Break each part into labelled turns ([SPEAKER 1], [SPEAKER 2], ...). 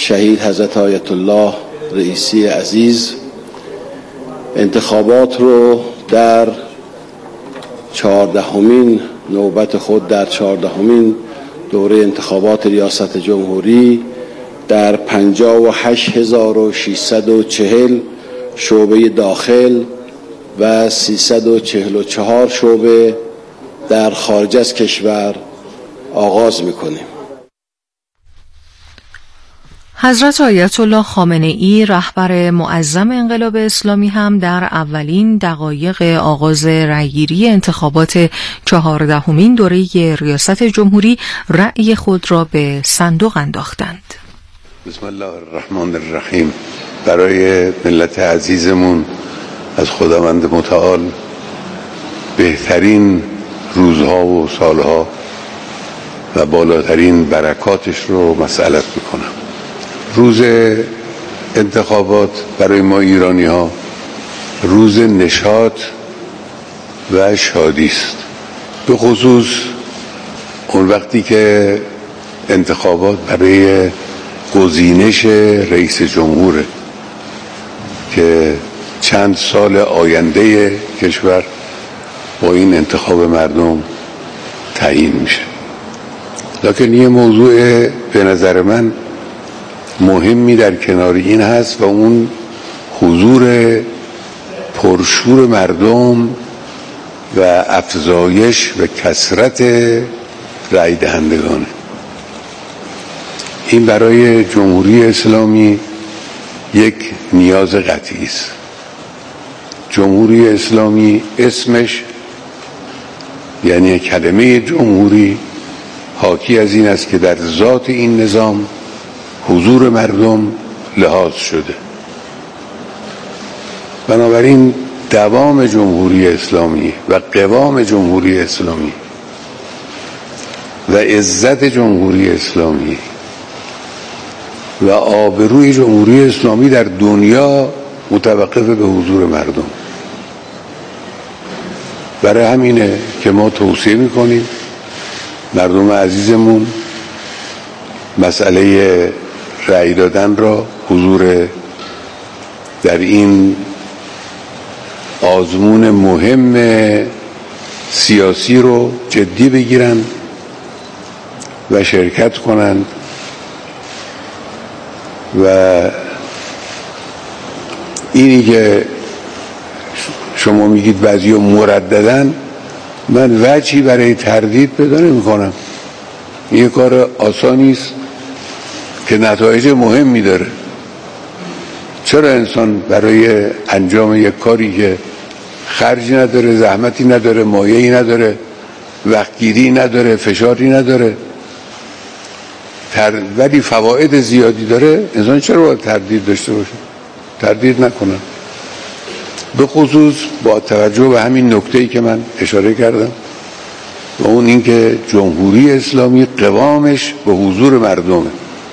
[SPEAKER 1] شهید حضرت آیت الله رئیسی عزیز انتخابات رو در 14مین نوبت خود در 14مین دوره انتخابات ریاست جمهوری در 58640 شعبه داخل و 344 شعبه در خارج از کشور آغاز می‌کنیم.
[SPEAKER 2] حضرت آیت الله خامنه‌ای رهبر معظم انقلاب اسلامی هم در اولین دقایق آغاز رأیگیری انتخابات 14مین دوره ریاست جمهوری رأی خود را به صندوق انداختند.
[SPEAKER 3] بسم الله الرحمن الرحیم. برای ملت عزیزمون از خداوند متعال بهترین روزها و سالها و بالاترین برکاتش رو مسئلت میکنم. روز انتخابات برای ما ایرانی ها روز نشاط و شادی است، به خصوص اون وقتی که انتخابات برای گزینش رئیس جمهوره که چند سال آینده کشور با این انتخاب مردم تعیین میشه. لکن یه موضوع به نظر من مهمی در کنار این هست و اون حضور پرشور مردم و افزایش و کثرت رای دهندگانه. این برای جمهوری اسلامی یک نیاز قطعی است. جمهوری اسلامی اسمش یعنی کلمه جمهوری حاکی از این است که در ذات این نظام حضور مردم لحاظ شده. بنابراین دوام جمهوری اسلامی و قوام جمهوری اسلامی و عزت جمهوری اسلامی و آبروی جمهوری اسلامی در دنیا متوقف به حضور مردم. برای همینه که ما توصیه میکنیم مردم عزیزمون مسئله رأی دادن را، حضور در این آزمون مهم سیاسی رو جدی بگیرن و شرکت کنند و اینی که شما میگید بعضی ها مرددن، من وجهی برای تردید پیدا نمی کنم. این کار آسانی است که نتایج مهمی داره. چرا انسان برای انجام یک کاری که خرجی نداره، زحمتی نداره، مایه‌ای نداره، وقتگیری نداره، فشاری نداره، ولی فواید زیادی داره، انسان چرا باید تردید داشته باشه؟ تردید نکنه. به خصوص با توجه به همین نکته‌ای که من اشاره کردم و اون این که جمهوری اسلامی قوامش به حضور مردمه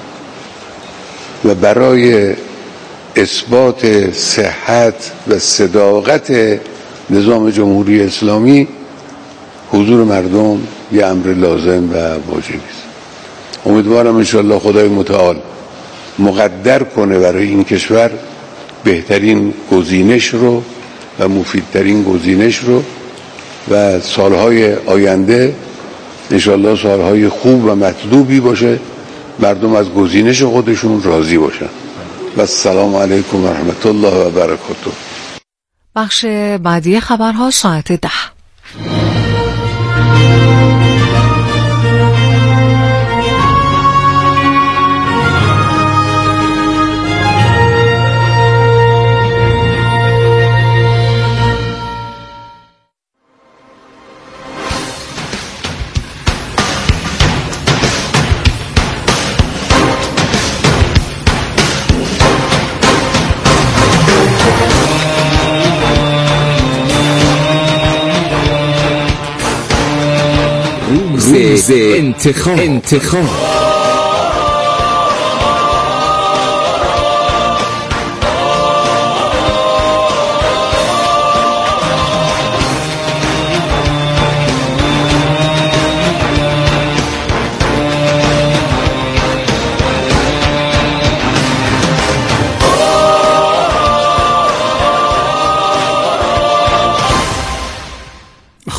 [SPEAKER 3] و برای اثبات صحت و صداقت نظام جمهوری اسلامی حضور مردم یه امر لازم و واجبی است. امیدوارم انشاءالله خدای متعال مقدر کنه برای این کشور بهترین گزینش رو و مفیدترین گزینش رو و سالهای آینده انشاءالله سالهای خوب و مطلوبی باشه، مردم از گزینش خودشون راضی باشن. و السلام علیکم و رحمت الله و برکاته.
[SPEAKER 2] بخش بعدی خبرها ساعت 10. انتخاب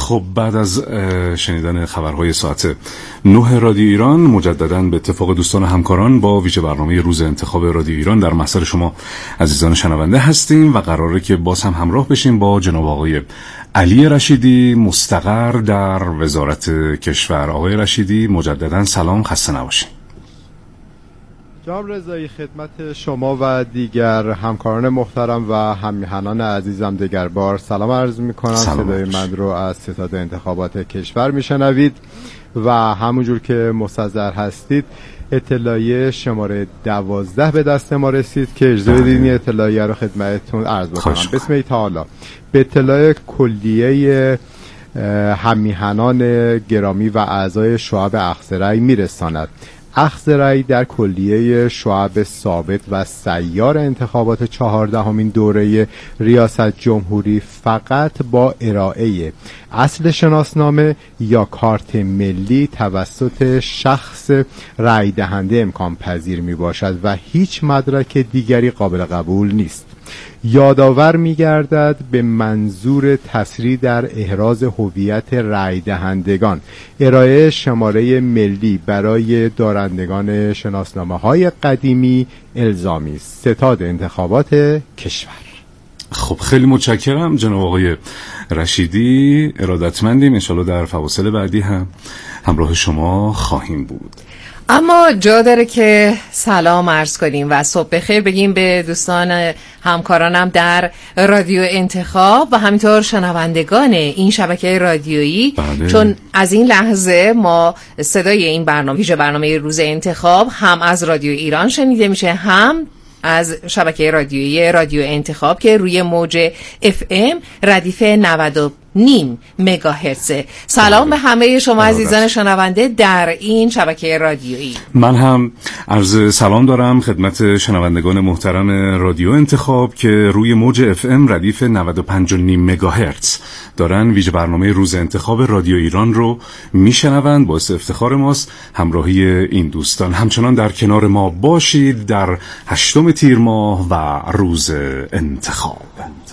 [SPEAKER 4] خب بعد از شنیدن خبرهای ساعت 9 رادیو ایران مجدداً به اتفاق دوستان و همکاران با ویژه برنامه روز انتخاب رادیو ایران در محضر شما عزیزان شنونده هستیم و قراره که باز هم همراه بشیم با جناب آقای علی رشیدی مستقر در وزارت کشور. آقای رشیدی مجدداً سلام، خسته نباشید.
[SPEAKER 5] جناب رضایی، خدمت شما و دیگر همکاران محترم و هممیهنان عزیزم دیگر بار سلام عرض میکنم. صدای من رو از ستاد انتخابات کشور میشنوید و همونجور که مستحضر هستید اطلاعیه شماره 12 به دست ما رسید که اجازه بدید این اطلاعیه رو خدمتتون عرض بکنم. بسم تعالی. به اطلاع کلیه هممیهنان گرامی و اعضای شعب اخذ رأی میرساند. اخذ رأی در کلیه شعب ثابت و سیار انتخابات 14مین دوره ریاست جمهوری فقط با ارائه اصل شناسنامه یا کارت ملی توسط شخص رأی دهنده امکان پذیر می باشد و هیچ مدرک دیگری قابل قبول نیست. یادآور می‌گردد به منظور تسریع در احراز هویت رأی دهندگان ارائه شماره ملی برای دارندگان شناسنامه‌های قدیمی الزامی است. ستاد انتخابات کشور.
[SPEAKER 4] خب خیلی متشکرم جناب آقای رشیدی، ارادتمندیم. انشالله در فواصل بعدی هم همراه شما خواهیم بود.
[SPEAKER 2] اما جا داره که سلام عرض کنیم و صبح بخیر بگیم به دوستان همکارانم در رادیو انتخاب و همینطور شنوندگان این شبکه رادیویی. چون از این لحظه ما صدای این برنامه ویژه برنامه روز انتخاب هم از رادیو ایران شنیده میشه، هم از شبکه رادیویی رادیو انتخاب که روی موج FM ردیف 90.5 مگاهرتز. سلام به همه شما عزیزان شنونده در این شبکه رادیویی.
[SPEAKER 4] من هم عرض سلام دارم خدمت شنوندگان محترم رادیو انتخاب که روی موج FM ردیف 95.5 مگاهرتز دارن ویژه برنامه روز انتخاب رادیو ایران رو میشنوند. باعث افتخار ماست همراهی این دوستان. همچنان در کنار ما باشید در 8 تیر ماه و روز انتخاب.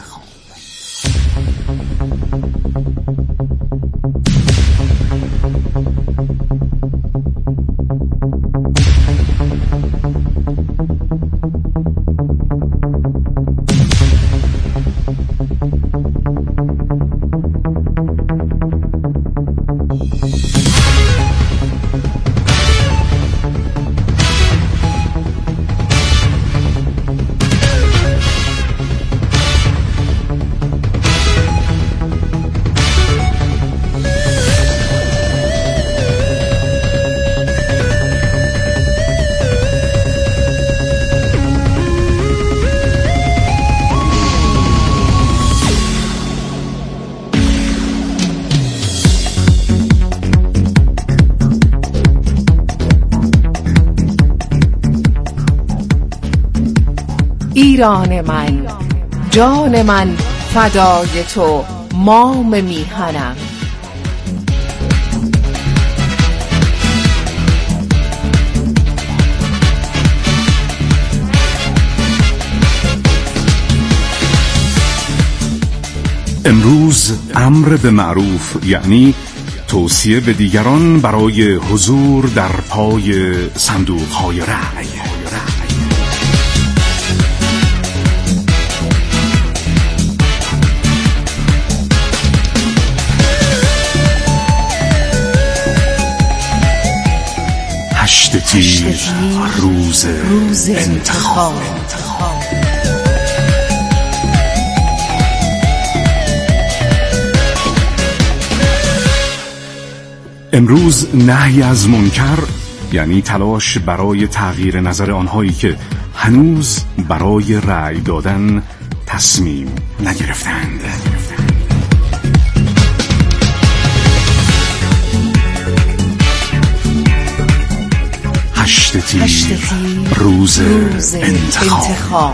[SPEAKER 2] ایران من، جان من فدای تو، مام میهنم.
[SPEAKER 4] امروز امر به معروف یعنی توصیه به دیگران برای حضور در پای صندوق‌های رأی. تیر روز انتخاب. امروز نهی از منکر یعنی تلاش برای تغییر نظر آنهایی که هنوز برای رأی دادن تصمیم نگرفتند. هشت تیر روز انتخاب.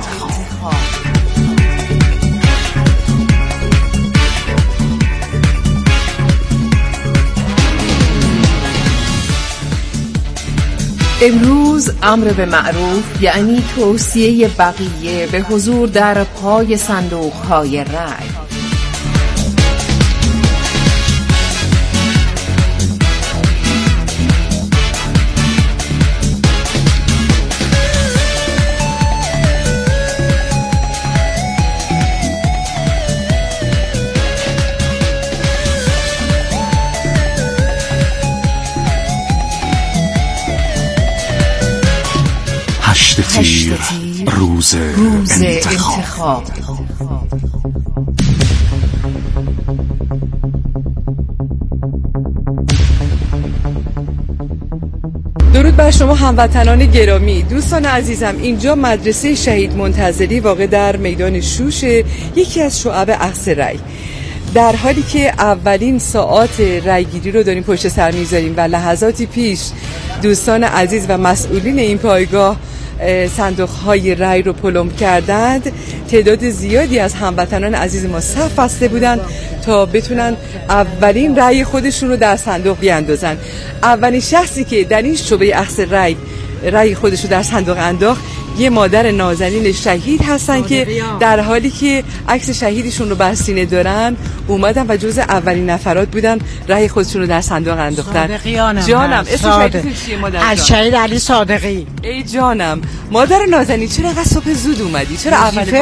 [SPEAKER 2] امروز امر به معروف یعنی توصیه بقیه به حضور در پای صندوق‌های رأی.
[SPEAKER 4] 8 تیر روز انتخاب.
[SPEAKER 6] درود بر شما هموطنان گرامی، دوستان عزیزم. اینجا مدرسه شهید منتظری واقع در میدان شوش، یکی از شعب اخذ رأی. در حالی که اولین ساعات رأیگیری رو داریم پشت سر میذاریم و لحظاتی پیش دوستان عزیز و مسئولین این پایگاه صندوق‌های رأی رو پلم کردند، تعداد زیادی از هموطنان عزیز ما صف بسته بودند تا بتونن اولین رأی خودشون رو در صندوق بیاندازن. اولین شخصی که در این شعبه اخذ رأی خودش رو در صندوق انداخت یه مادر نازنین شهید هستن که در حالی که عکس شهیدشون رو بر سینه دارن اومدن و جز اولین نفرات بودن رأی خودشون رو در صندوق انداختن. جانم، اسم شهیدتون چیه مادر جان؟
[SPEAKER 7] شهید علی صادقی.
[SPEAKER 6] ای جانم، مادر نازنین چرا انقدر صبح زود اومدی؟ چرا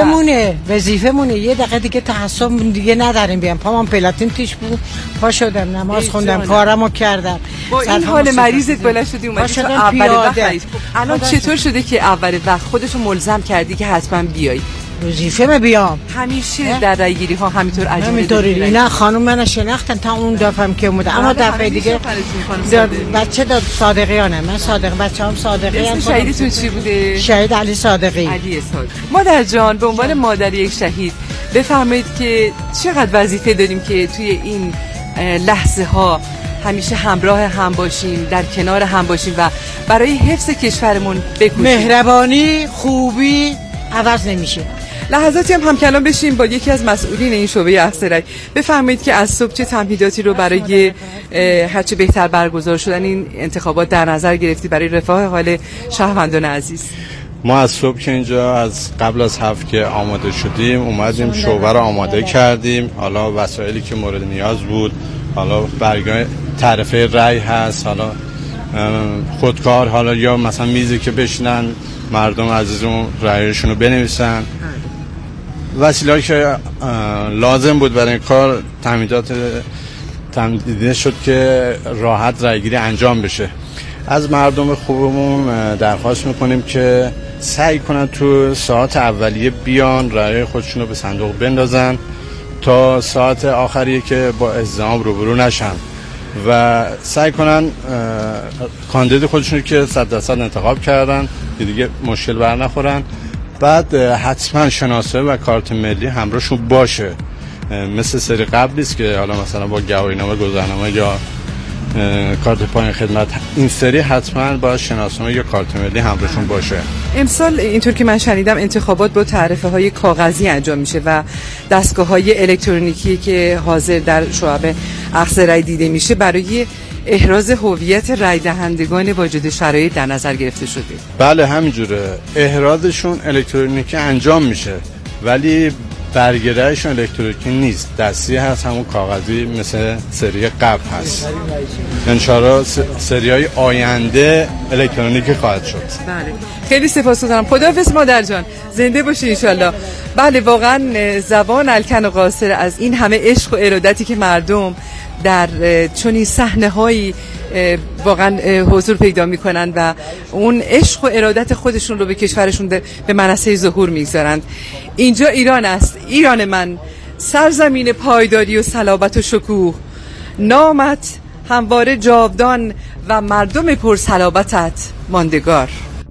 [SPEAKER 7] وظیفه مونه یه دقیقه دیگه تعصب دیگه نداریم. بیام پامم پلاتین تیش بود، پا شدم نماز خوندم، کارمو کردم.
[SPEAKER 6] با این حال مریضت بالا شدی اومدی تو اول وقت. الان چطور شده که اول وقت خودشو ملزم کردی که حتما بیای؟
[SPEAKER 7] وظیفه بیام.
[SPEAKER 6] همیشه در رأیگیری ها همینطور
[SPEAKER 7] همینطوری. نه خانم منو شناختن تا اون دفعه که اومد، اما دفعه دیگه بچه داد صادقیانه. من صادق، بچه‌ام صادقی ام.
[SPEAKER 6] اسم شهیدتون چی بوده؟
[SPEAKER 7] شهید علی صادقی.
[SPEAKER 6] علی صادقی. مادر جان، به عنوان مادر یک شهید بفرمایید که چقدر وظیفه داریم که توی این لحظه ها همیشه همراه هم باشیم، در کنار هم باشیم و برای حفظ کشورمون بکوشیم.
[SPEAKER 7] مهربانی، خوبی عوض نمیشه.
[SPEAKER 6] لحظاتی هم کلام بشیم با یکی از مسئولین این شعبه اخذ رأی. بفرمایید که از صبح چه تمهیداتی رو برای هرچه بهتر برگزار شدن این انتخابات در نظر گرفتی برای رفاه حال شهروندان عزیز؟
[SPEAKER 8] ما از صبح که اینجا از قبل از هفت که آماده شدیم اومدیم شعبه رو آماده کردیم. حالا وسایلی که مورد نیاز بود، حالا برگاه تعرفه رأی هست، حالا خودکار، حالا یا مثلا میزی که بشینن مردم عزیزمون رأیشون رو بنویسن. وسیله‌ای که لازم بود برای این کار تمدیده شد که راحت رأیگیری انجام بشه. از مردم خوبمون درخواست میکنیم که سعی کنن تو ساعت اولیه بیان رأی خودشون رو به صندوق بندازن تا ساعت آخریه که با ازدحام روبرو نشن و سعی کنن کاندید خودشون رو که 100% انتخاب کردن که دیگه مشکل بر نخورن. بعد حتما شناسه و کارت ملی همراهشون باشه، مثل سری قبل نیست که حالا مثلا با گواهینامه، گذرنامه یا کارت پایان خدمت. این سری حتما باید شناسنامه یا کارت ملی همراهشون باشه.
[SPEAKER 6] امسال اینطور که من شنیدم انتخابات با تعرفه های کاغذی انجام میشه و دستگاه های الکترونیکی که حاضر در شعب اخذ رأی دیده میشه برای احراز هویت رأی دهندگان واجد شرایط در نظر گرفته شده.
[SPEAKER 8] بله همینجوره، احرازشون الکترونیکی انجام میشه ولی برگرایشون الکترونیکی نیست، دستی هست، همون کاغذی مثل سری قبل هست. انشاءالله سریای آینده الکترونیکی خواهد شد.
[SPEAKER 6] بله خیلی سپاسگزارم. خداحافظ مادر جان، زنده باشی انشالله. بله واقعا زبان الکن و قاصر از این همه عشق و ارادتی که مردم در چنین صحنه‌هایی واقعا حضور پیدا میکنن و اون عشق و ارادت خودشون رو به کشورشون به منصه ظهور میگذارند. اینجا ایران است، ایران من، سرزمین پایداری و صلابت و شکوه، نامت همواره جاودان و مردم پرصلابتت ماندگار.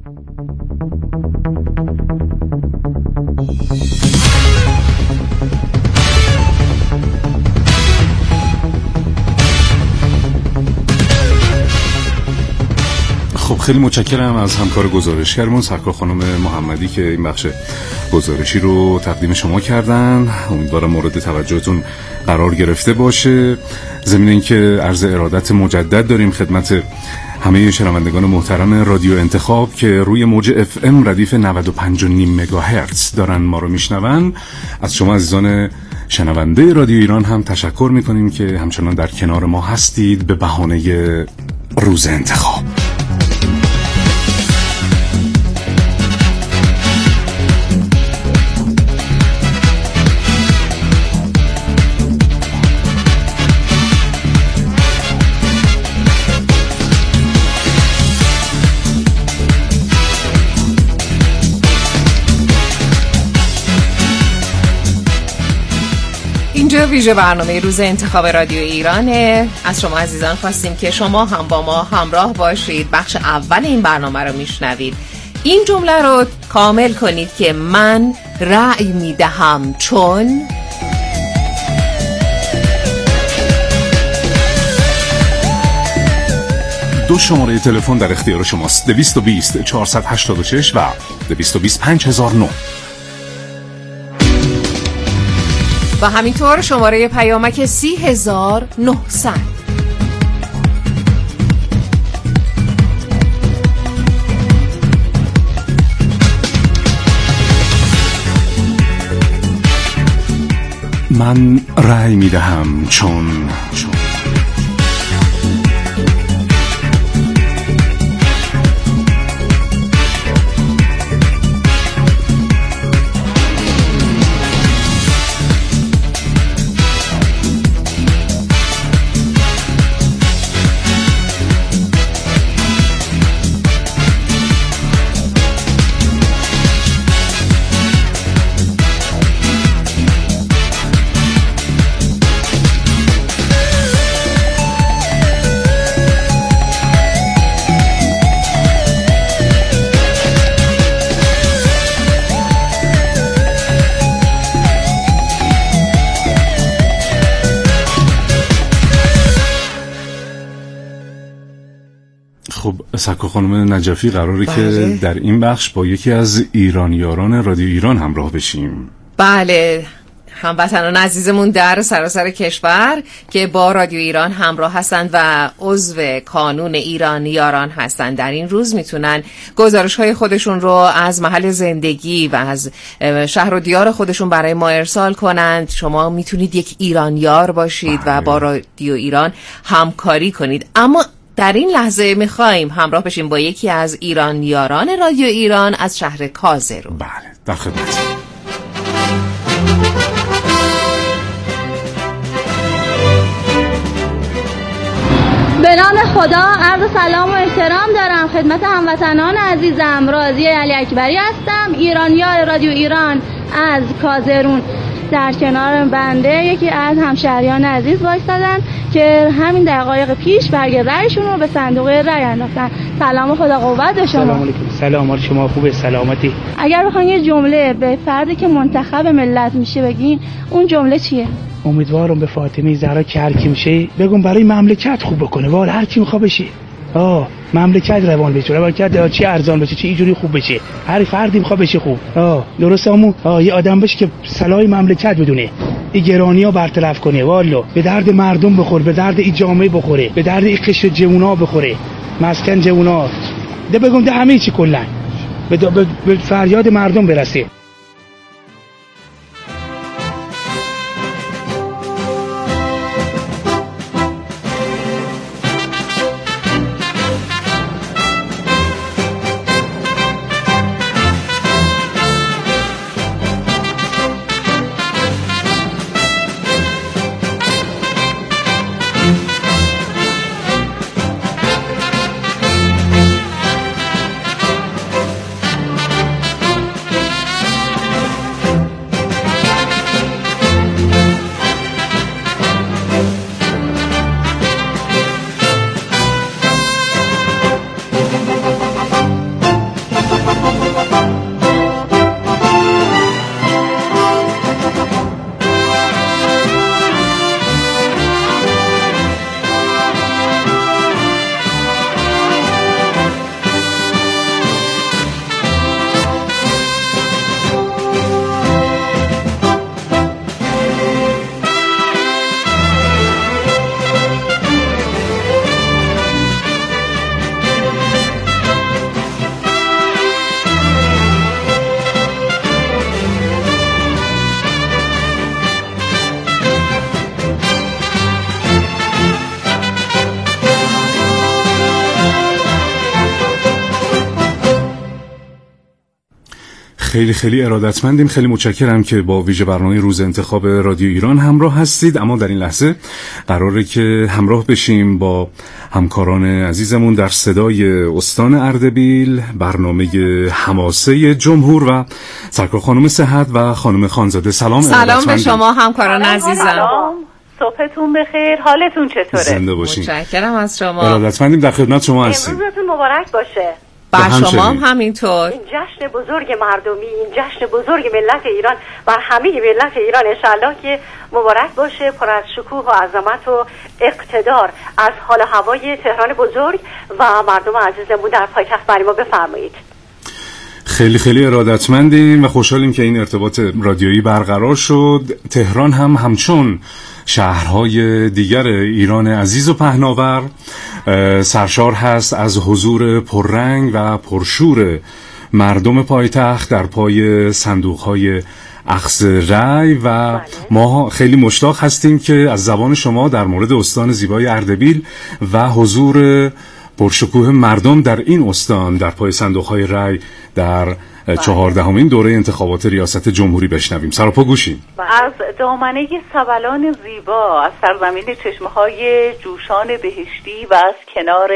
[SPEAKER 4] خب خیلی متشکرم از همکار گزارشگرمون سرکار خانم محمدی که این بخش گزارشی رو تقدیم شما کردن. امیدوارم مورد توجهتون قرار گرفته باشه. ضمن اینکه عرض ارادت مجدد داریم خدمت همه شنوندگان محترم رادیو انتخاب که روی موج FM ردیف 95.5 مگاهرتز دارن ما رو میشنون. از شما عزیزان شنونده رادیو ایران هم تشکر میکنیم که همچنان در کنار ما هستید به بهانه روز انتخاب.
[SPEAKER 2] اینجا ویژه برنامه روز انتخاب رادیو ایرانه. از شما عزیزان خواستیم که شما هم با ما همراه باشید. بخش اول این برنامه رو میشنوید. این جمله رو کامل کنید که من رأی میدهم چون.
[SPEAKER 4] دو شماره تلفن در اختیار شماست: 220 486 و 220 5009
[SPEAKER 2] و همینطور شماره پیامک 30900.
[SPEAKER 4] من رأی میدهم چون. خب سکو خانم نجفی قراره که در این بخش با یکی از ایرانیاران رادیو ایران همراه بشیم.
[SPEAKER 2] بله، هموطنان عزیزمون در سراسر کشور که با رادیو ایران همراه هستند و عضو کانون ایرانیاران هستند، در این روز میتونن گزارش‌های خودشون رو از محل زندگی و از شهر و دیار خودشون برای ما ارسال کنند. شما میتونید یک ایرانیار باشید و با رادیو ایران همکاری کنید. اما در این لحظه میخوایم همراه بشیم با یکی از ایرانیاران رادیو ایران از شهر کازرون.
[SPEAKER 4] بله، در خدمت.
[SPEAKER 9] به نام خدا عرض سلام و احترام دارم خدمت هموطنان عزیزم. راضیه علی اکبری هستم، ایرانیار رادیو ایران از کازرون. در کنار بنده یکی از همشهریان عزیز وایستادن که همین دقایق پیش برگ رأیشون رو به صندوق رأی انداختن. سلام و خدا قوت به شما.
[SPEAKER 10] سلام علیکم. سلام علیکم. شما خوبه؟ سلامتی.
[SPEAKER 9] اگر بخواید یه جمله به فردی که منتخب ملت میشه بگین، اون جمله چیه؟
[SPEAKER 10] امیدوارم به فاطمه زهرا که هر کی میشه بگم برای مملکت خوب بکنه. والا هر کی میخواد بشه، مملکت روان بشه، مملکت چی ارزان بشه، چی اینجوری خوب بشه، هر فردی میخواد بشه خوب. درسته امو یه آدم بشه که صلاح مملکت بدونه، این گرانی‌ها برطرف کنه، والا به درد مردم بخور، به درد این جامعه بخوره، به درد این قشر جوونا بخوره، مسکن جوونا ده بگم ده همه چی کلا به فریاد مردم برسه.
[SPEAKER 4] خیلی خیلی ارادتمندیم. خیلی متشکرم که با ویژه برنامه روز انتخاب رادیو ایران همراه هستید. اما در این لحظه قراره که همراه بشیم با همکاران عزیزمون در صدای استان اردبیل، برنامه حماسه جمهور و سرکار خانم صحت و خانم خانزاده. سلام
[SPEAKER 2] به شما همکاران عزیزم.
[SPEAKER 11] صبحتون بخیر، حالتون چطوره؟
[SPEAKER 4] زنده باشین.
[SPEAKER 2] متشکرم از شما.
[SPEAKER 4] ارادتمندیم، در خدمت شما هستیم.
[SPEAKER 11] امروزتون مبارک باشه.
[SPEAKER 2] بر شما هم همینطور.
[SPEAKER 11] این جشن بزرگ مردمی، این جشن بزرگ ملت ایران، بر همه ملت ایران انشالله که مبارک باشه، پر از شکوه و عظمت و اقتدار. از حال و هوای تهران بزرگ و مردم عزیزمون در پایتخت برای ما بفرمایید.
[SPEAKER 4] خیلی خیلی ارادتمندیم و خوشحالیم که این ارتباط رادیویی برقرار شد. تهران هم همچون شهرهای دیگر ایران عزیز و پهناور سرشار هست از حضور پررنگ و پرشور مردم پایتخت در پای صندوقهای اخذ رای و ما خیلی مشتاق هستیم که از زبان شما در مورد استان زیبای اردبیل و حضور پرشکوه مردم در این استان در پای صندوقهای رای در 14مین دوره انتخابات ریاست جمهوری بشنویم. سراپا گوشیم.
[SPEAKER 11] از دامنه سبلان زیبا، از سرزمین چشمه‌های جوشان بهشتی و از کنار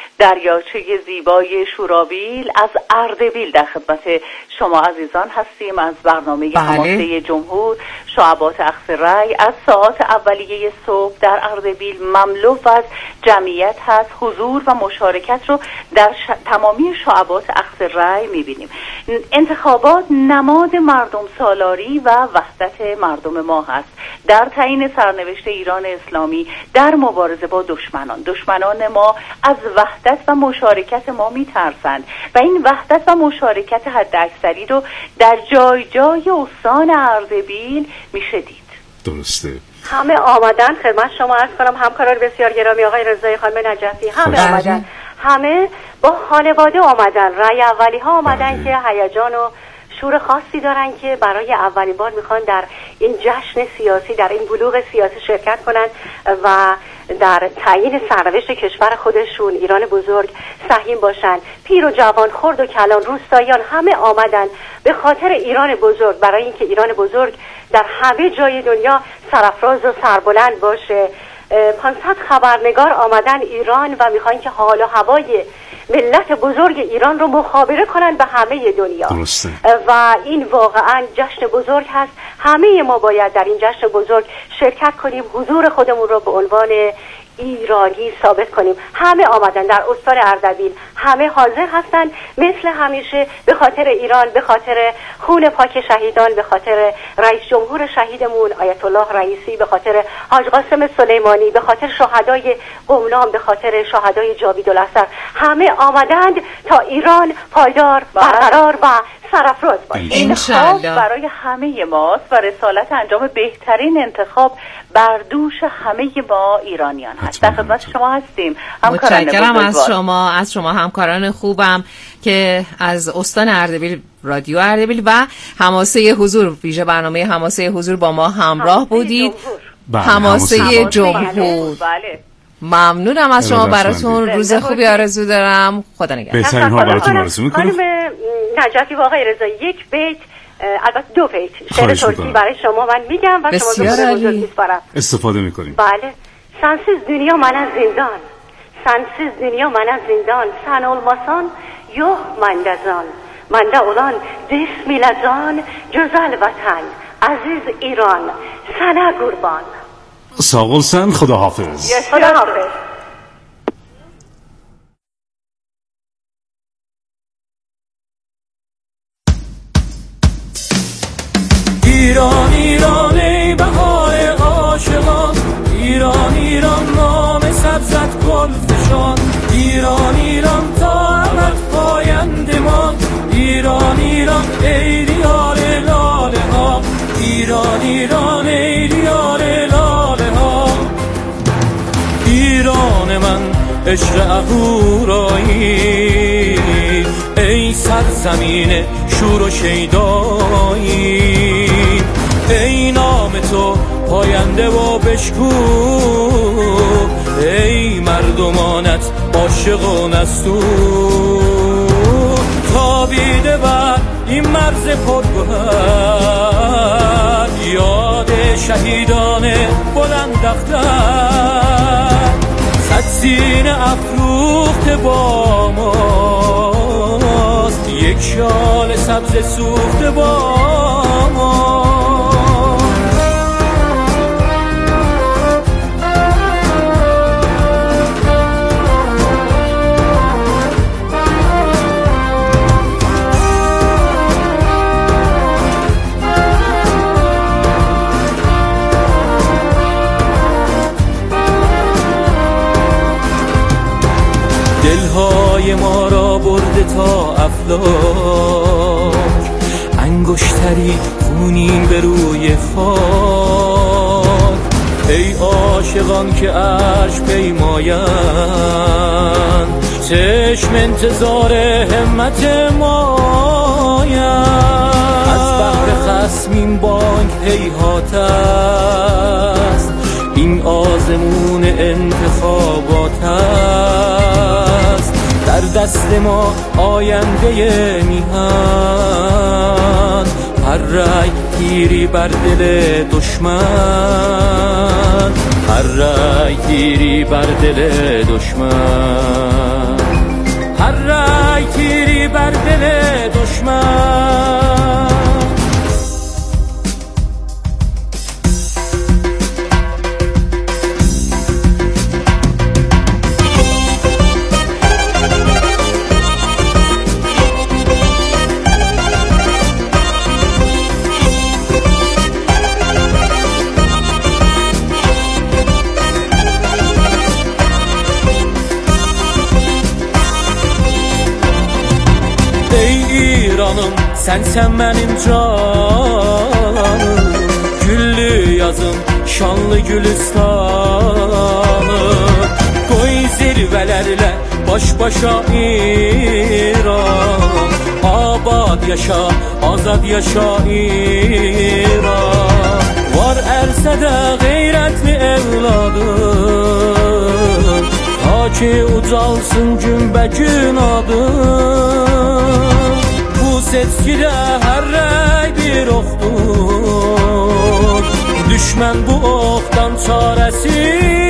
[SPEAKER 11] دریاچه زیبای شورابیل از اردبیل در خدمت شما عزیزان هستیم. از برنامه حماسه جمهور، شعبات اخذ رای از ساعات اولیه صبح در اردبیل مملو از جمعیت هست. حضور و مشارکت رو در تمامی شعبات اخذ رای می‌بینیم. انتخابات نماد مردم سالاری و وحدت مردم ما هست در تعیین سرنوشت ایران اسلامی در مبارزه با دشمنان ما از وحدت و مشارکت ما میترسند و این وحدت و مشارکت حداکثری رو در جای جای استان اردبیل میشه دید.
[SPEAKER 4] درسته.
[SPEAKER 11] همه آمدن، خدمت شما عرض کنم همکاران بسیار گرامی آقای رضایی، خانم نجفی، همه آمدن، همه با خانواده آمدن. رای اولی ها آمدن که هیجان و شور خاصی دارن که برای اولین بار میخوان در این جشن سیاسی، در این بلوغ سیاسی شرکت کنن و در تعیین سرنوشت کشور خودشون ایران بزرگ سهیم باشن. پیر و جوان، خرد و کلان، روستاییان همه آمدن به خاطر ایران بزرگ، برای اینکه ایران بزرگ در همه جای دنیا سرافراز و سربلند باشه. 500 خبرنگار آمدن ایران و میخوان که حال و هوای ملت بزرگ ایران رو مخابره کنن به همه دنیا.
[SPEAKER 4] درسته.
[SPEAKER 11] و این واقعا جشن بزرگ هست. همه ما باید در این جشن بزرگ شرکت کنیم، حضور خودمون رو به عنوان ایرانی ثابت کنیم. همه آمدن در استان اردبیل، همه حاضر هستن مثل همیشه به خاطر ایران، به خاطر خون پاک شهیدان، به خاطر رئیس جمهور شهیدمون آیت الله رئیسی، به خاطر حاج قاسم سلیمانی، به خاطر شهدای قمنام، به خاطر شهدای جاویدالاثر. همه آمدند تا ایران پایدار، برقرار و سرافراز باشه.
[SPEAKER 2] انشالله.
[SPEAKER 11] برای همه ماست و رسالت انجام بهترین انتخاب بر دوش همه ما ایرانیان هست. در خدمت شما هستیم.
[SPEAKER 2] متشکرم از شما همکاران خوبم که از استان اردبیل، رادیو اردبیل و حماسه حضور، ویژه برنامه حماسه حضور با ما همراه بودید. حماسه جمهور.
[SPEAKER 11] بله.
[SPEAKER 2] ممنونم از شما، براتون روز خوبی آرزو دارم. خدا نگهدار.
[SPEAKER 4] بهترین ها براتون آرزو میکنم.
[SPEAKER 11] خانم نجفی و آقای رضایی، یک بیت، البته 2 بیت شعر ترکی برای شما من میگم و شما بسیار
[SPEAKER 4] استفاده میکنیم.
[SPEAKER 11] بله. Sensiz dünya bana zindan, sensiz dünya bana zindan, sen olmasan yok mende can, mende olan cismiyle can, güzel vatan, aziz İran, sana kurban.
[SPEAKER 4] Sağ ol sen, خداحافظ.
[SPEAKER 11] خداحافظ.
[SPEAKER 12] ایران ایران ای بهار عاشقان، ایران ایران نام سبزت گل فشان، ایران ایران تا ابد پایندمان، ایران ایران ای دیار لاله ها، ایران ایران ای دیار لاله ها، ایران من عشق اهورایی، ای سرزمین شور و شیدایی، ای نام تو پاینده و بشکو، ای مردمانت عاشق و نستور، تابیده بر این مرز پرگوهر، یاد شهیدان بلند اختر، صد سینه افروخته با ماست، یک شال سبز سوخته با ما. دلهای ما را برده تا افلاک، انگشتری خونین به روی خاک. ای عاشقان که عرش پیمایند، چشم انتظار همت مایند. از بحر خصمین بانک هیهات است، این آزمون انتخابات است. در دست ما آینده میهن، هر رای تیری بر دل دشمن، هر رای تیری بر دل دشمن، هر رای تیری بر دل دشمن. Sensen benim canım, güllü yazım, şanlı gülistanım. Koy zirvelerle baş başa İran, abad yaşa, azad yaşa İran. Var erse de gayretli evladım, ta ki ucalsın gün be gün adım. Bu seçkidə hər rəy bir oxdur, düşmən bu oxdan çarəsi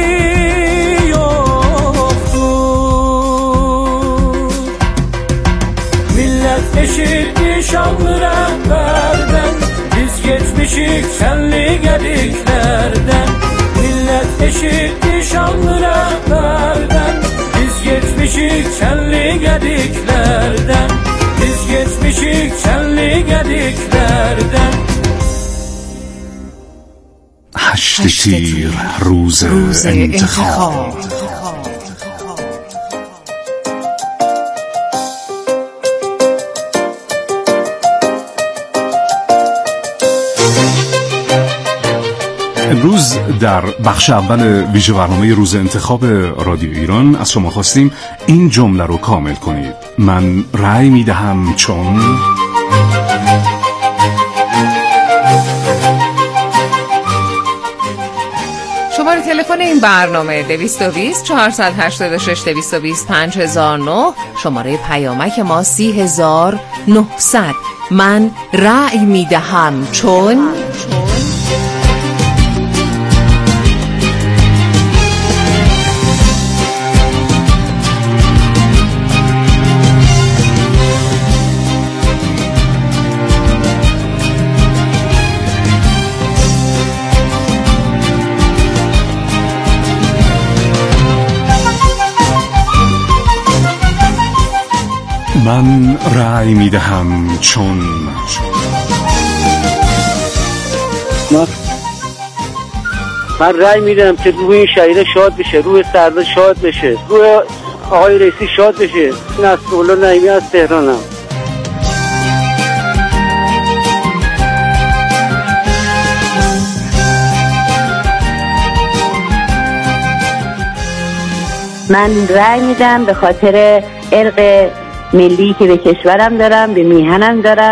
[SPEAKER 12] yoxdur. Millət eşitdi şanlı rəhbərdən, biz geçmişik şənli qədiklərdən. Millət eşitdi şanlı rəhbərdən, biz geçmişik şənli qədiklərdən. Biz geçmişik şenli gediklerden.
[SPEAKER 4] هشت تیر روز انتخاب. امروز در بخش اول ویژه برنامه روز انتخاب رادیو ایران از شما خواستیم این جمله رو کامل کنید: من رأی میدهم چون.
[SPEAKER 2] شماره تلفن این برنامه 220 486 220 5009. شماره پیامک ما 30900. من رأی میدهم چون.
[SPEAKER 4] من رأی میدهم چون.
[SPEAKER 13] من رأی میدم که روح این شهیده شاد بشه، روح سرده شاد بشه، روح آقای رئیسی شاد بشه. نصرالله نعیمی از تهرانم.
[SPEAKER 14] من رأی میدم به خاطر ارق ملی که به کشورم دارم، به میهنم دارم.